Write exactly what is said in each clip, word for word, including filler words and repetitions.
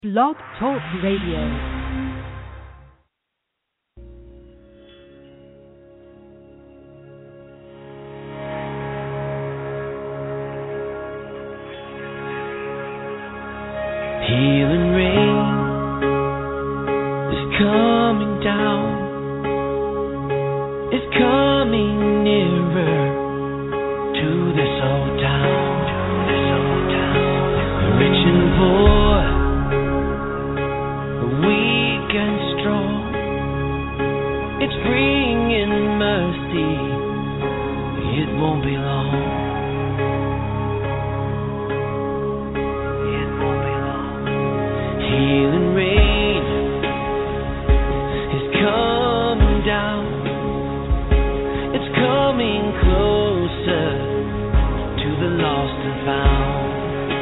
Blog Talk Radio. Healing rain is coming down. It's coming nearer to this old town. This old town. Rich and poor, weak and strong. It's bringing mercy. It won't be long. Healing rain is coming down. It's coming closer to the lost and found.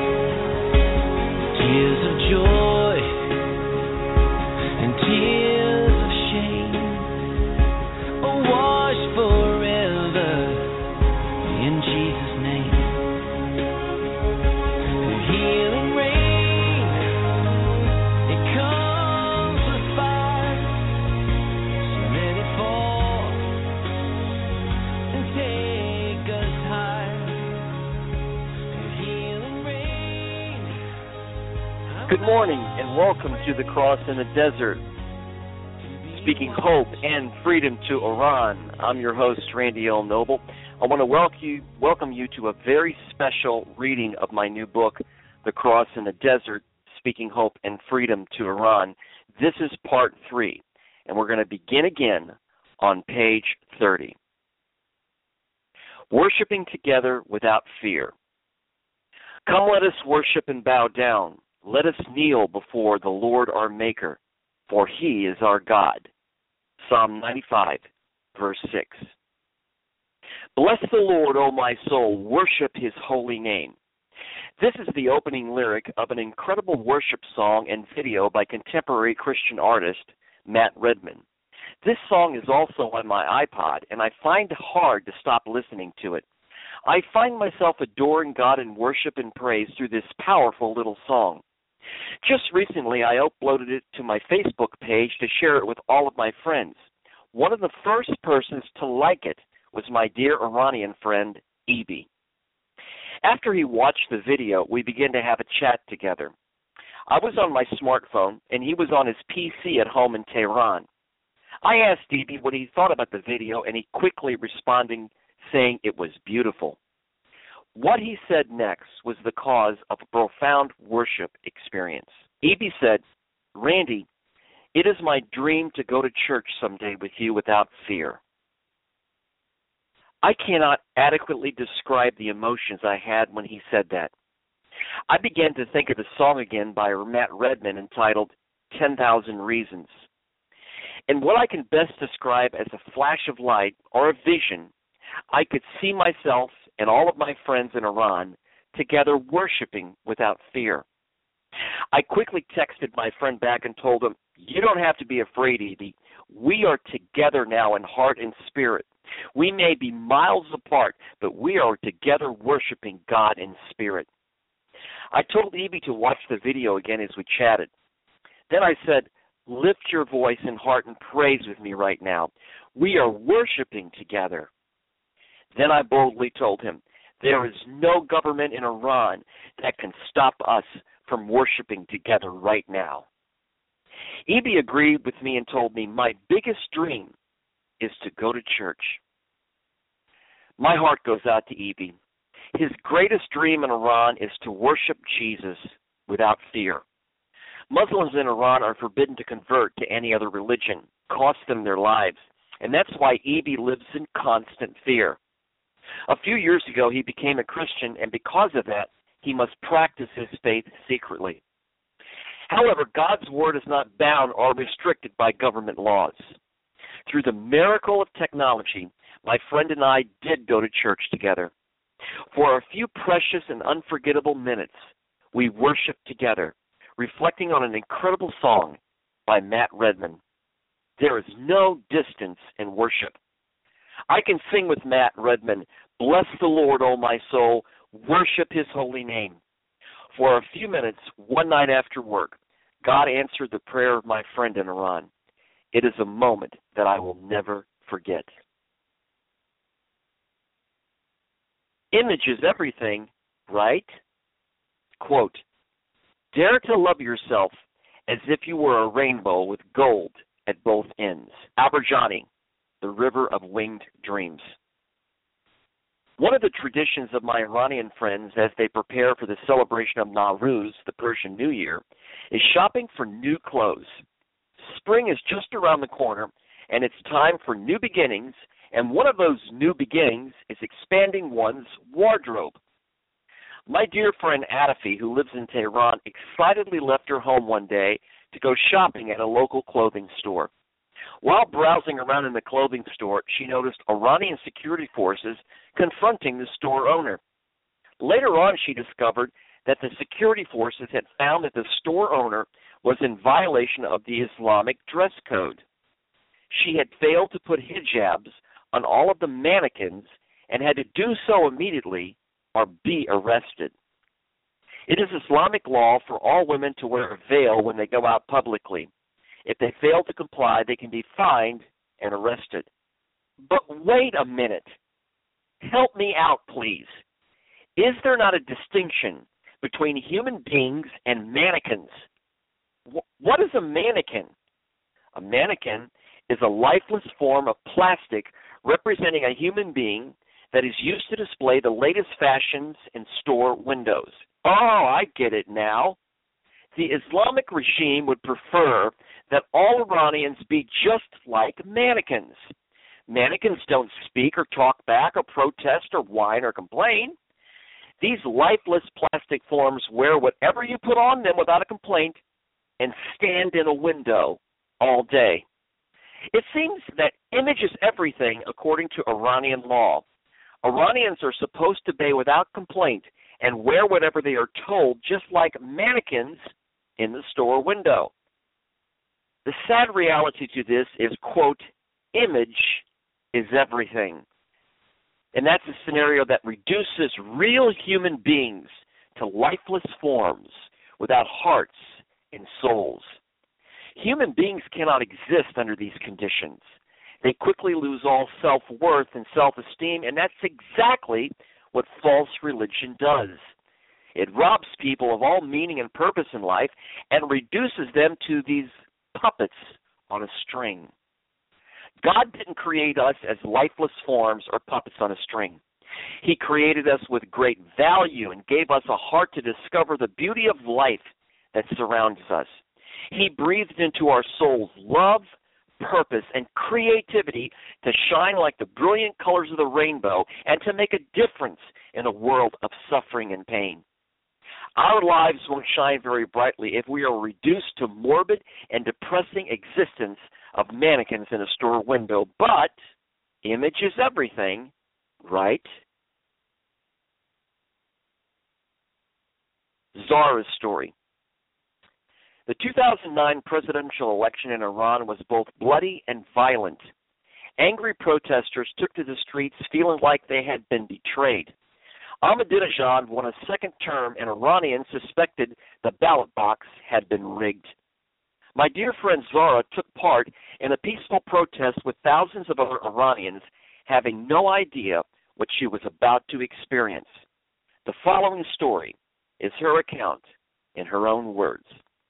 Tears of joy and tears of shame are washed forever in Jesus' name. The healing rain, good morning and welcome to the Cross in the Desert, speaking hope and freedom to Iran. I'm your host, Randy L. Noble. I want to welcome you, welcome you to a very special reading of my new book, The Cross in the Desert, Speaking Hope and Freedom to Iran. This is part three, and we're going to begin again on page thirty. Worshipping together without fear. Come, let us worship and bow down. Let us kneel before the Lord our Maker, for he is our God. Psalm ninety-five, verse six. Bless the Lord, O my soul, worship his holy name. This is the opening lyric of an incredible worship song and video by contemporary Christian artist Matt Redman. This song is also on my iPod, and I find it hard to stop listening to it. I find myself adoring God in worship and praise through this powerful little song. Just recently, I uploaded it to my Facebook page to share it with all of my friends. One of the first persons to like it was my dear Iranian friend, Ebi. After he watched the video, we began to have a chat together. I was on my smartphone, and he was on his P C at home in Tehran. I asked Ebi what he thought about the video, and he quickly responded, saying it was beautiful. What he said next was the cause of a profound worship experience. Ebi said, Randy, it is my dream to go to church someday with you without fear. I cannot adequately describe the emotions I had when he said that. I began to think of the song again by Matt Redman entitled ten thousand Reasons. And what I can best describe as a flash of light or a vision, I could see myself and all of my friends in Iran together worshiping without fear. I quickly texted my friend back and told him, you don't have to be afraid, Ebi. We are together now in heart and spirit. We may be miles apart, but we are together worshiping God in spirit. I told Ebi to watch the video again as we chatted. Then I said, lift your voice and heart and praise with me right now. We are worshiping together. Then I boldly told him, there is no government in Iran that can stop us from worshiping together right now. Ebi agreed with me and told me my biggest dream is to go to church. My heart goes out to Ebi. His greatest dream in Iran is to worship Jesus without fear. Muslims in Iran are forbidden to convert to any other religion, cost them their lives, and that's why Ebi lives in constant fear. A few years ago, he became a Christian, and because of that, he must practice his faith secretly. However, God's word is not bound or restricted by government laws. Through the miracle of technology, my friend and I did go to church together. For a few precious and unforgettable minutes, we worshiped together, reflecting on an incredible song by Matt Redman. There is no distance in worship. I can sing with Matt Redman, bless the Lord, O my soul, worship his holy name. For a few minutes, one night after work, God answered the prayer of my friend in Iran. It is a moment that I will never forget. Image is everything, right? Quote, dare to love yourself as if you were a rainbow with gold at both ends. Al-Birjani, The River of Winged Dreams. One of the traditions of my Iranian friends as they prepare for the celebration of Nowruz, the Persian New Year, is shopping for new clothes. Spring is just around the corner, and it's time for new beginnings, and one of those new beginnings is expanding one's wardrobe. My dear friend Adafi, who lives in Tehran, excitedly left her home one day to go shopping at a local clothing store. While browsing around in the clothing store, she noticed Iranian security forces confronting the store owner. Later on, she discovered that the security forces had found that the store owner was in violation of the Islamic dress code. She had failed to put hijabs on all of the mannequins and had to do so immediately or be arrested. It is Islamic law for all women to wear a veil when they go out publicly. If they fail to comply, they can be fined and arrested. But wait a minute. Help me out, please. Is there not a distinction between human beings and mannequins? What is a mannequin? A mannequin is a lifeless form of plastic representing a human being that is used to display the latest fashions in store windows. Oh, I get it now. The Islamic regime would prefer that all Iranians be just like mannequins. Mannequins don't speak or talk back or protest or whine or complain. These lifeless plastic forms wear whatever you put on them without a complaint and stand in a window all day. It seems that image is everything according to Iranian law. Iranians are supposed to obey without complaint and wear whatever they are told, just like mannequins in the store window. The sad reality to this is, quote, image is everything. And that's a scenario that reduces real human beings to lifeless forms without hearts and souls. Human beings cannot exist under these conditions. They quickly lose all self-worth and self-esteem, and that's exactly what false religion does. It robs people of all meaning and purpose in life and reduces them to these puppets on a string. God didn't create us as lifeless forms or puppets on a string. He created us with great value and gave us a heart to discover the beauty of life that surrounds us. He breathed into our souls love, purpose, and creativity to shine like the brilliant colors of the rainbow and to make a difference in a world of suffering and pain. Our lives won't shine very brightly if we are reduced to morbid and depressing existence of mannequins in a store window, but image is everything, right? Zara's story. The two thousand nine presidential election in Iran was both bloody and violent. Angry protesters took to the streets feeling like they had been betrayed. Ahmadinejad won a second term, and Iranians suspected the ballot box had been rigged. My dear friend Zara took part in a peaceful protest with thousands of other Iranians, having no idea what she was about to experience. The following story is her account in her own words.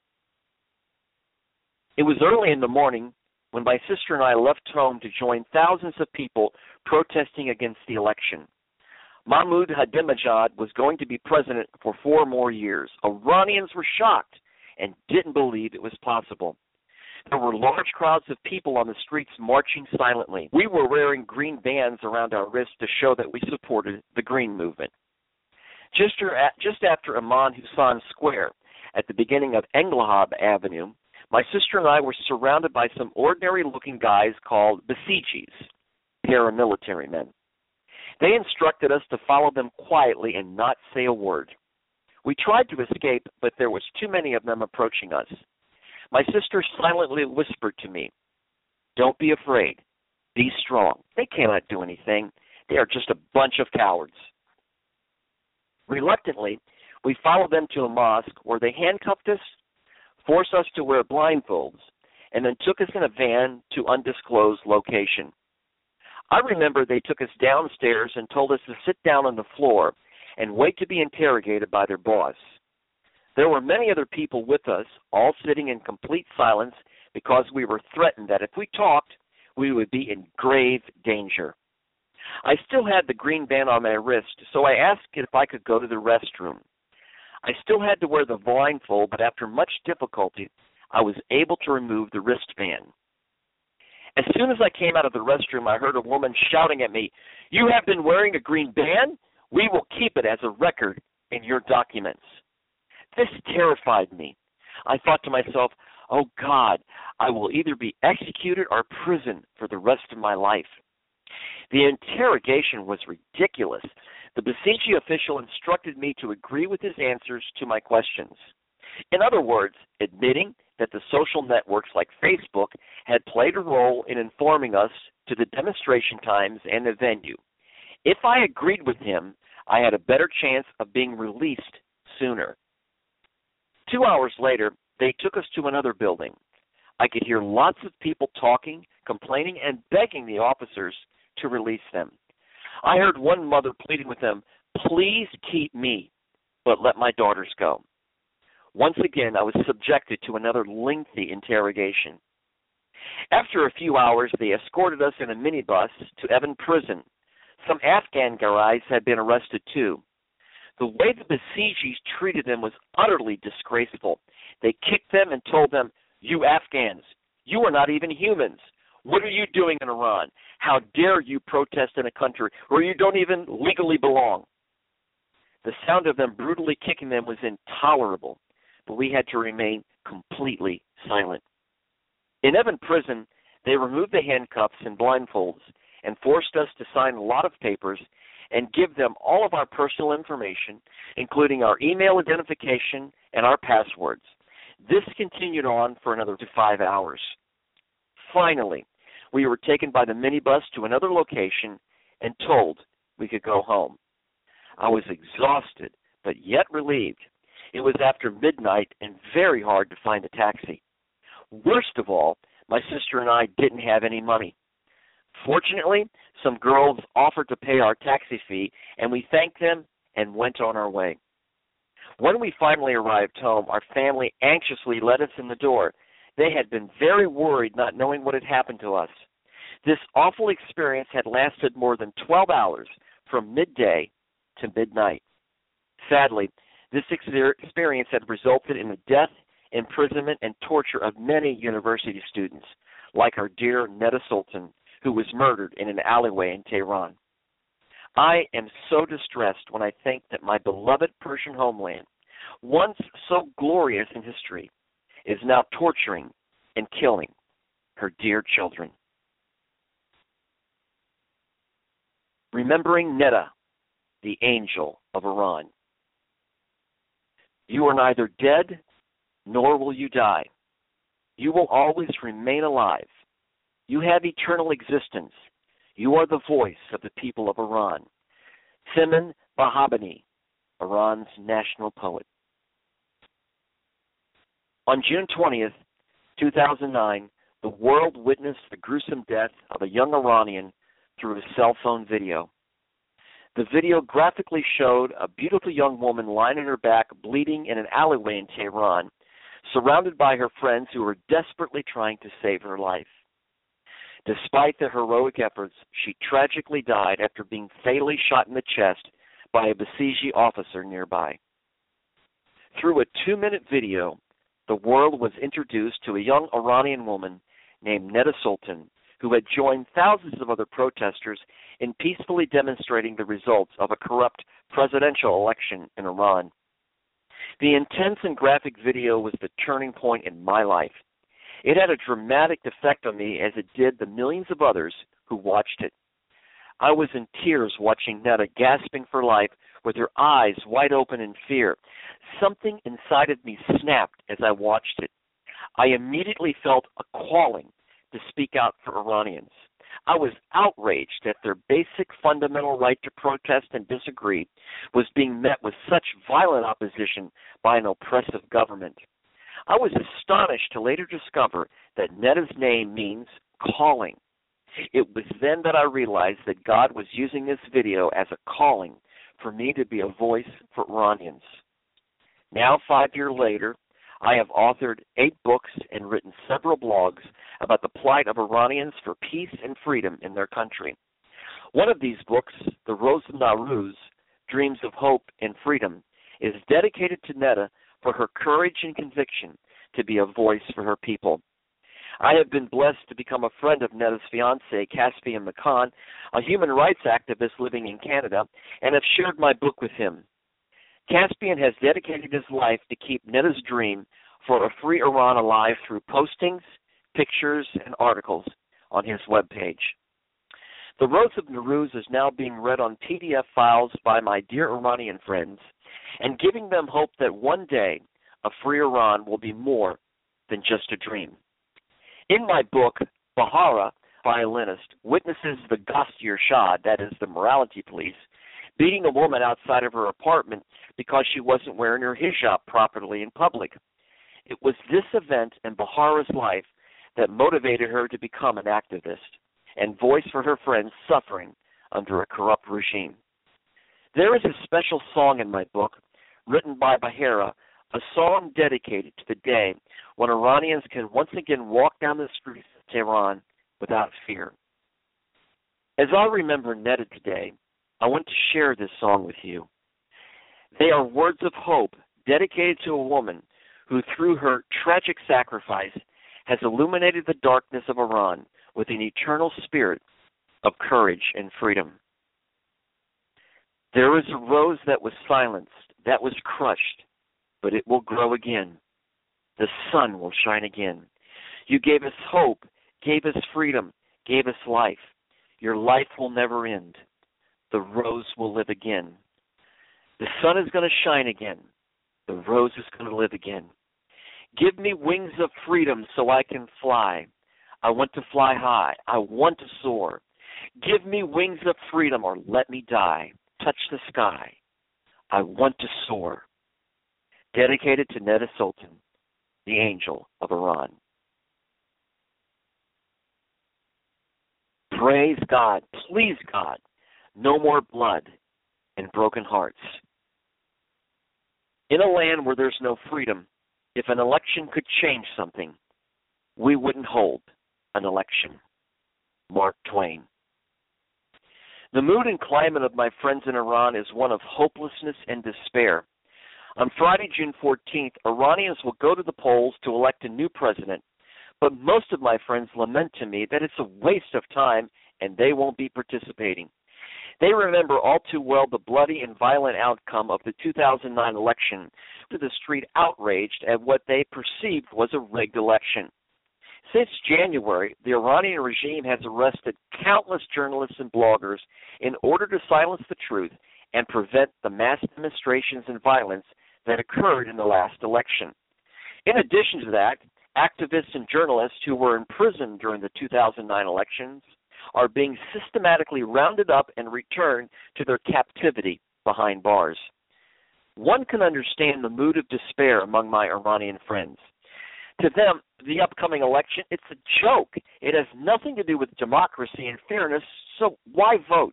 It was early in the morning when my sister and I left home to join thousands of people protesting against the election. Mahmoud Ahmadinejad was going to be president for four more years. Iranians were shocked and didn't believe it was possible. There were large crowds of people on the streets marching silently. We were wearing green bands around our wrists to show that we supported the Green Movement. Just, just after Aman Hussein Square, at the beginning of Engelhab Avenue, my sister and I were surrounded by some ordinary-looking guys called Basijis, paramilitary men. They instructed us to follow them quietly and not say a word. We tried to escape, but there was too many of them approaching us. My sister silently whispered to me, "Don't be afraid. Be strong. They cannot do anything. They are just a bunch of cowards." Reluctantly, we followed them to a mosque where they handcuffed us, forced us to wear blindfolds, and then took us in a van to undisclosed location. I remember they took us downstairs and told us to sit down on the floor and wait to be interrogated by their boss. There were many other people with us, all sitting in complete silence because we were threatened that if we talked, we would be in grave danger. I still had the green band on my wrist, so I asked if I could go to the restroom. I still had to wear the blindfold, but after much difficulty, I was able to remove the wristband. As soon as I came out of the restroom, I heard a woman shouting at me, "You have been wearing a green band? We will keep it as a record in your documents." This terrified me. I thought to myself, oh God, I will either be executed or imprisoned for the rest of my life. The interrogation was ridiculous. The Basiji official instructed me to agree with his answers to my questions. In other words, admitting that the social networks like Facebook had played a role in informing us to the demonstration times and the venue. If I agreed with him, I had a better chance of being released sooner. Two hours later, they took us to another building. I could hear lots of people talking, complaining, and begging the officers to release them. I heard one mother pleading with them, "Please keep me, but let my daughters go." Once again, I was subjected to another lengthy interrogation. After a few hours, they escorted us in a minibus to Evin Prison. Some Afghan guys had been arrested too. The way the Basijis treated them was utterly disgraceful. They kicked them and told them, "You Afghans, you are not even humans. What are you doing in Iran? How dare you protest in a country where you don't even legally belong?" The sound of them brutally kicking them was intolerable, but we had to remain completely silent. In Evin Prison, they removed the handcuffs and blindfolds and forced us to sign a lot of papers and give them all of our personal information, including our email identification and our passwords. This continued on for another five hours. Finally, we were taken by the minibus to another location and told we could go home. I was exhausted, but yet relieved. It was after midnight and very hard to find a taxi. Worst of all, my sister and I didn't have any money. Fortunately, some girls offered to pay our taxi fee, and we thanked them and went on our way. When we finally arrived home, our family anxiously let us in the door. They had been very worried not knowing what had happened to us. This awful experience had lasted more than twelve hours, from midday to midnight. Sadly, this experience had resulted in the death, imprisonment, and torture of many university students, like our dear Neda Sultan, who was murdered in an alleyway in Tehran. I am so distressed when I think that my beloved Persian homeland, once so glorious in history, is now torturing and killing her dear children. Remembering Neda, the angel of Iran. You are neither dead nor will you die. You will always remain alive. You have eternal existence. You are the voice of the people of Iran. Simin Bahabani, Iran's national poet. On June twentieth, two thousand nine, the world witnessed the gruesome death of a young Iranian through a cell phone video. The video graphically showed a beautiful young woman lying on her back, bleeding in an alleyway in Tehran, surrounded by her friends who were desperately trying to save her life. Despite their heroic efforts, she tragically died after being fatally shot in the chest by a Basiji officer nearby. Through a two-minute video, the world was introduced to a young Iranian woman named Neda Sultan, who had joined thousands of other protesters in peacefully demonstrating the results of a corrupt presidential election in Iran. The intense and graphic video was the turning point in my life. It had a dramatic effect on me as it did the millions of others who watched it. I was in tears watching Neda gasping for life with her eyes wide open in fear. Something inside of me snapped as I watched it. I immediately felt a calling to speak out for Iranians. I was outraged that their basic fundamental right to protest and disagree was being met with such violent opposition by an oppressive government. I was astonished to later discover that Netta's name means calling. It was then that I realized that God was using this video as a calling for me to be a voice for Iranians. Now, five years later, I have authored eight books and written several blogs about the plight of Iranians for peace and freedom in their country. One of these books, The Rose of Nowruz, Dreams of Hope and Freedom, is dedicated to Netta for her courage and conviction to be a voice for her people. I have been blessed to become a friend of Netta's fiancé, Caspian Makan, a human rights activist living in Canada, and have shared my book with him. Caspian has dedicated his life to keep Netta's dream for a free Iran alive through postings, pictures, and articles on his webpage. The Rose of Nowruz is now being read on P D F files by my dear Iranian friends and giving them hope that one day a free Iran will be more than just a dream. In my book, Bahara, violinist, witnesses the Ghast Irshad, that is the morality police, beating a woman outside of her apartment because she wasn't wearing her hijab properly in public. It was this event in Bahara's life that motivated her to become an activist and voice for her friends suffering under a corrupt regime. There is a special song in my book, written by Bahara, a song dedicated to the day when Iranians can once again walk down the streets of Tehran without fear. As I remember Netta today, I want to share this song with you. They are words of hope dedicated to a woman who, through her tragic sacrifice, has illuminated the darkness of Iran with an eternal spirit of courage and freedom. There is a rose that was silenced, that was crushed, but it will grow again. The sun will shine again. You gave us hope, gave us freedom, gave us life. Your life will never end. The rose will live again. The sun is going to shine again. The rose is going to live again. Give me wings of freedom so I can fly. I want to fly high. I want to soar. Give me wings of freedom or let me die. Touch the sky. I want to soar. Dedicated to Netta Sultan, the angel of Iran. Praise God. Please God. No more blood and broken hearts. In a land where there's no freedom, if an election could change something, we wouldn't hold an election. Mark Twain. The mood and climate of my friends in Iran is one of hopelessness and despair. On Friday, June fourteenth, Iranians will go to the polls to elect a new president, but most of my friends lament to me that it's a waste of time and they won't be participating. They remember all too well the bloody and violent outcome of the two thousand nine election, to the street outraged at what they perceived was a rigged election. Since January, the Iranian regime has arrested countless journalists and bloggers in order to silence the truth and prevent the mass demonstrations and violence that occurred in the last election. In addition to that, activists and journalists who were imprisoned during the two thousand nine elections are being systematically rounded up and returned to their captivity behind bars. One can understand the mood of despair among my Iranian friends. To them, the upcoming election, it's a joke. It has nothing to do with democracy and fairness, so why vote?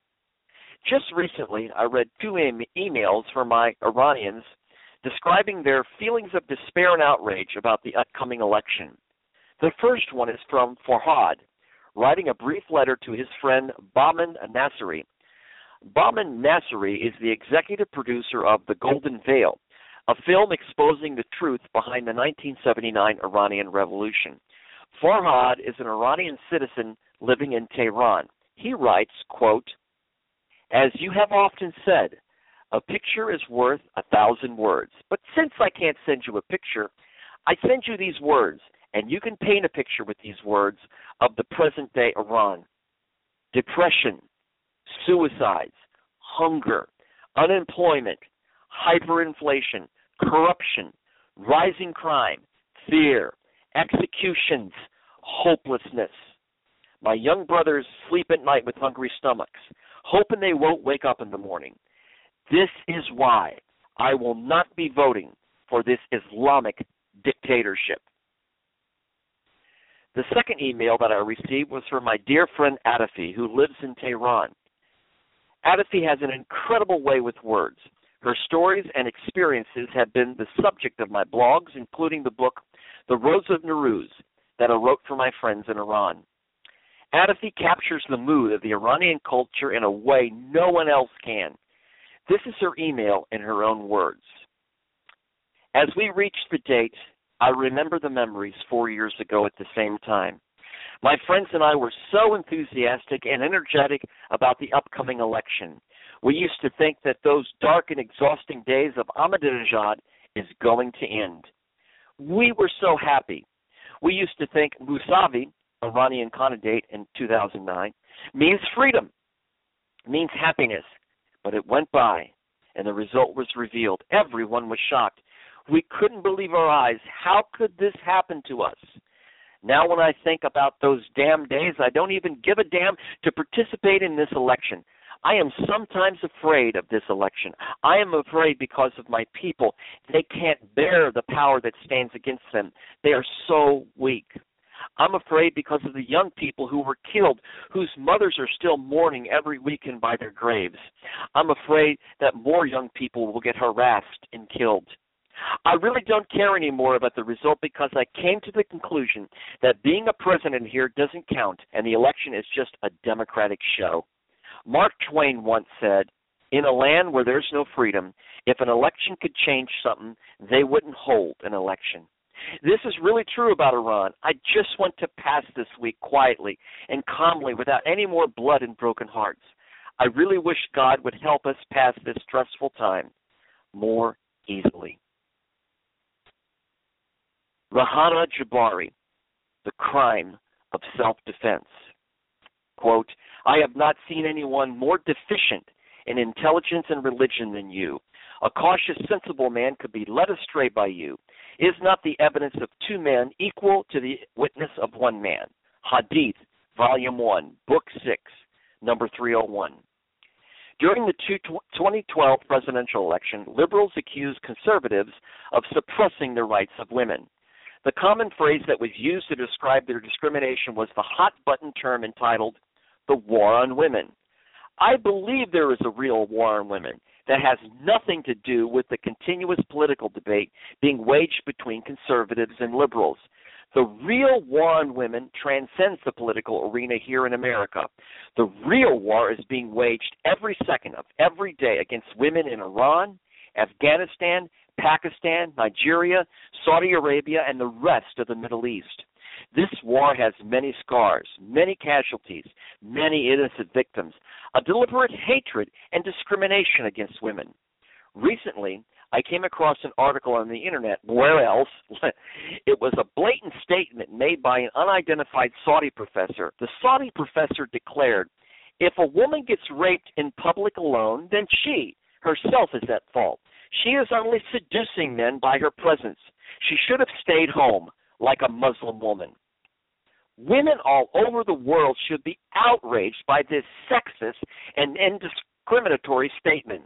Just recently, I read two em- emails from my Iranians describing their feelings of despair and outrage about the upcoming election. The first one is from Farhad, writing a brief letter to his friend Bahman Nasseri. Bahman Nasseri is the executive producer of The Golden Veil, a film exposing the truth behind the nineteen seventy-nine Iranian Revolution. Farhad is an Iranian citizen living in Tehran. He writes, quote, "As you have often said, a picture is worth a thousand words. But since I can't send you a picture, I send you these words, and you can paint a picture with these words of the present-day Iran. Depression, suicides, hunger, unemployment, hyperinflation, corruption, rising crime, fear, executions, hopelessness. My young brothers sleep at night with hungry stomachs, hoping they won't wake up in the morning. This is why I will not be voting for this Islamic dictatorship. The second email that I received was from my dear friend Adafi, who lives in Tehran. Adafi has an incredible way with words. Her stories and experiences have been the subject of my blogs, including the book The Rose of Nowruz that I wrote for my friends in Iran. Adafi captures the mood of the Iranian culture in a way no one else can. This is her email in her own words. As we reach the date, I remember the memories four years ago at the same time. My friends and I were so enthusiastic and energetic about the upcoming election. We used to think that those dark and exhausting days of Ahmadinejad is going to end. We were so happy. We used to think Mousavi, Iranian candidate in two thousand nine, means freedom, means happiness. But it went by, and the result was revealed. Everyone was shocked. We couldn't believe our eyes. How could this happen to us? Now when I think about those damn days, I don't even give a damn to participate in this election. I am sometimes afraid of this election. I am afraid because of my people. They can't bear the power that stands against them. They are so weak. I'm afraid because of the young people who were killed, whose mothers are still mourning every weekend by their graves. I'm afraid that more young people will get harassed and killed. I really don't care anymore about the result because I came to the conclusion that being a president here doesn't count and the election is just a democratic show. Mark Twain once said, in a land where there's no freedom, if an election could change something, they wouldn't hold an election. This is really true about Iran. I just want to pass this week quietly and calmly without any more blood and broken hearts. I really wish God would help us pass this stressful time more easily. Rahana Jabari, The Crime of Self-Defense. Quote, I have not seen anyone more deficient in intelligence and religion than you. A cautious, sensible man could be led astray by you. Is not the evidence of two men equal to the witness of one man? Hadith, Volume one, Book six, number three oh one. During the twenty twelve presidential election, liberals accused conservatives of suppressing the rights of women. The common phrase that was used to describe their discrimination was the hot-button term entitled the war on women. I believe there is a real war on women that has nothing to do with the continuous political debate being waged between conservatives and liberals. The real war on women transcends the political arena here in America. The real war is being waged every second of every day against women in Iran, Afghanistan, Pakistan, Nigeria, Saudi Arabia, and the rest of the Middle East. This war has many scars, many casualties, many innocent victims, a deliberate hatred and discrimination against women. Recently, I came across an article on the internet, where else? It was a blatant statement made by an unidentified Saudi professor. The Saudi professor declared, if a woman gets raped in public alone, then she herself is at fault. She is only seducing men by her presence. She should have stayed home, like a Muslim woman. Women all over the world should be outraged by this sexist and indiscriminatory statement.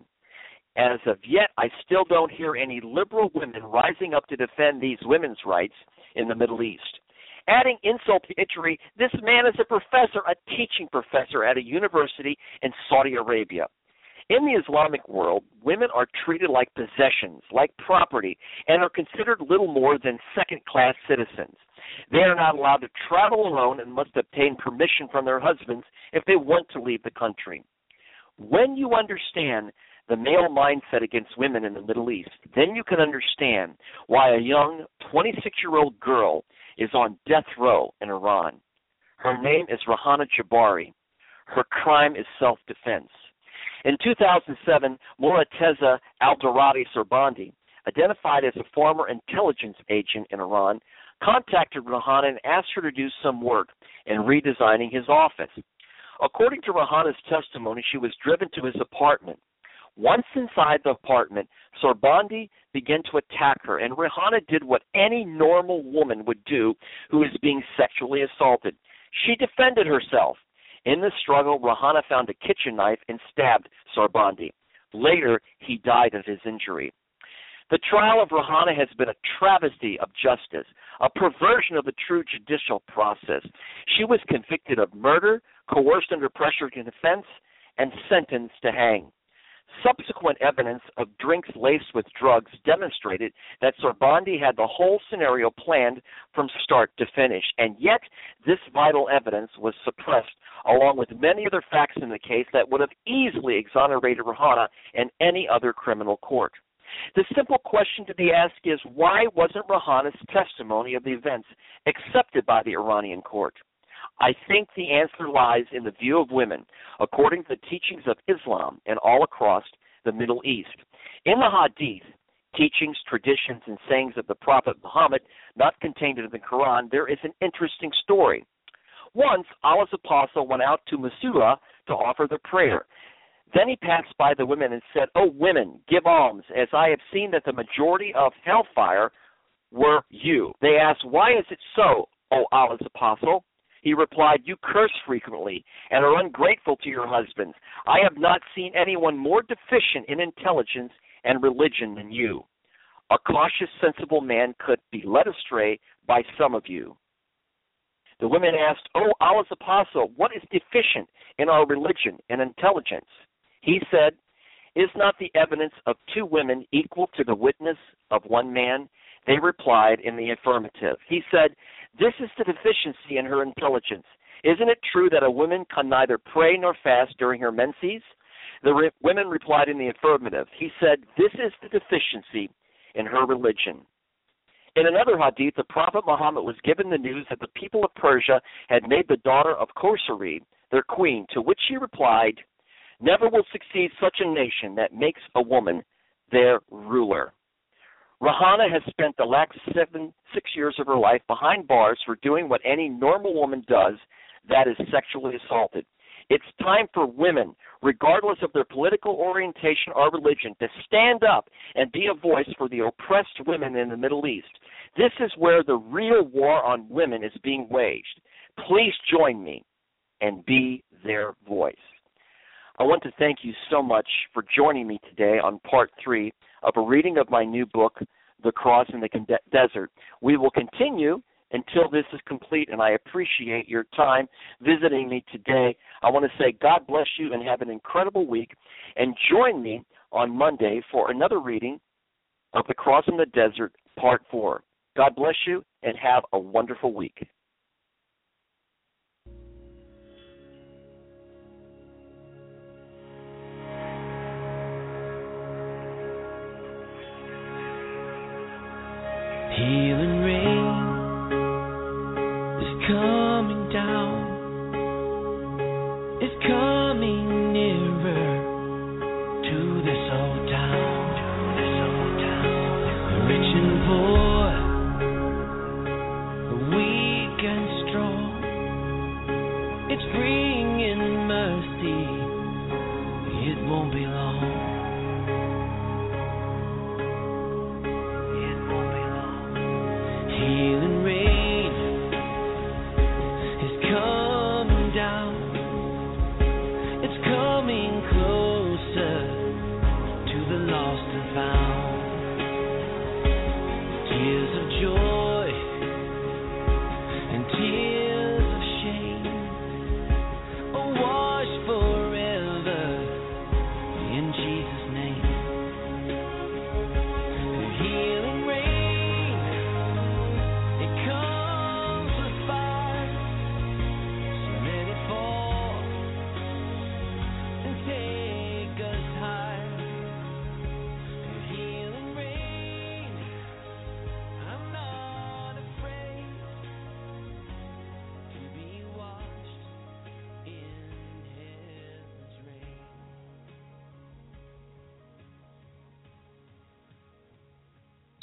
As of yet, I still don't hear any liberal women rising up to defend these women's rights in the Middle East. Adding insult to injury, this man is a professor, a teaching professor at a university in Saudi Arabia. In the Islamic world, women are treated like possessions, like property, and are considered little more than second-class citizens. They are not allowed to travel alone and must obtain permission from their husbands if they want to leave the country. When you understand the male mindset against women in the Middle East, then you can understand why a young twenty-six-year-old girl is on death row in Iran. Her name is Rahana Jabari. Her crime is self-defense. In two thousand seven, Morateza Aldarati Sorbandi, identified as a former intelligence agent in Iran, contacted Rahana and asked her to do some work in redesigning his office. According to Rahana's testimony, she was driven to his apartment. Once inside the apartment, Sorbandi began to attack her, and Rahana did what any normal woman would do who is being sexually assaulted. She defended herself. In the struggle, Rahana found a kitchen knife and stabbed Sorbandi. Later, he died of his injury. The trial of Rahana has been a travesty of justice, a perversion of the true judicial process. She was convicted of murder, coerced under pressure to defense, and sentenced to hang. Subsequent evidence of drinks laced with drugs demonstrated that Sorbandi had the whole scenario planned from start to finish, and yet this vital evidence was suppressed, along with many other facts in the case that would have easily exonerated Rahana in any other criminal court. The simple question to be asked is, why wasn't Rahana's testimony of the events accepted by the Iranian court? I think the answer lies in the view of women, according to the teachings of Islam and all across the Middle East. In the Hadith, teachings, traditions, and sayings of the Prophet Muhammad, not contained in the Quran, there is an interesting story. Once, Allah's apostle went out to Masura to offer the prayer. Then he passed by the women and said, "O women, give alms, as I have seen that the majority of hellfire were you." They asked, "Why is it so, O Allah's apostle?" He replied, "You curse frequently and are ungrateful to your husbands. I have not seen anyone more deficient in intelligence and religion than you. A cautious, sensible man could be led astray by some of you." The women asked, "O Allah's apostle, what is deficient in our religion and intelligence?" He said, "Is not the evidence of two women equal to the witness of one man?" They replied in the affirmative. He said, "This is the deficiency in her intelligence. Isn't it true that a woman can neither pray nor fast during her menses?" The re- women replied in the affirmative. He said, "This is the deficiency in her religion." In another hadith, the Prophet Muhammad was given the news that the people of Persia had made the daughter of Khosrow their queen, to which she replied, "Never will succeed such a nation that makes a woman their ruler." Rahana has spent the last seven, six years of her life behind bars for doing what any normal woman does, that is sexually assaulted. It's time for women, regardless of their political orientation or religion, to stand up and be a voice for the oppressed women in the Middle East. This is where the real war on women is being waged. Please join me and be their voice. I want to thank you so much for joining me today on part three of a reading of my new book, The Cross in the Desert. We will continue until this is complete, and I appreciate your time visiting me today. I want to say God bless you and have an incredible week, and join me on Monday for another reading of The Cross in the Desert, part four. God bless you and have a wonderful week. Healing rain is coming down.